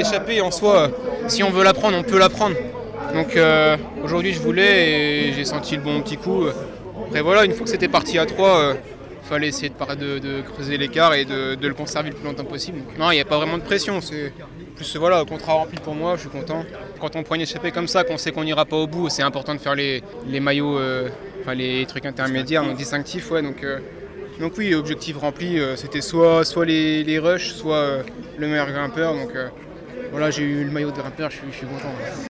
l'échappée en soi, si on veut la prendre, on peut la prendre. Donc aujourd'hui je voulais et j'ai senti le bon petit coup. Après voilà, une fois que c'était parti à 3, fallait essayer de creuser l'écart et de le conserver le plus longtemps possible. Donc, non, il n'y a pas vraiment de pression. C'est plus voilà, contrat rempli pour moi, je suis content. Quand on prend une échappée comme ça, qu'on sait qu'on n'ira pas au bout, c'est important de faire les maillots, les trucs intermédiaires, donc distinctifs. Ouais, donc oui, objectif rempli, c'était soit les rushs, soit le meilleur grimpeur. Donc voilà, j'ai eu le maillot de grimpeur, je suis content. Ouais.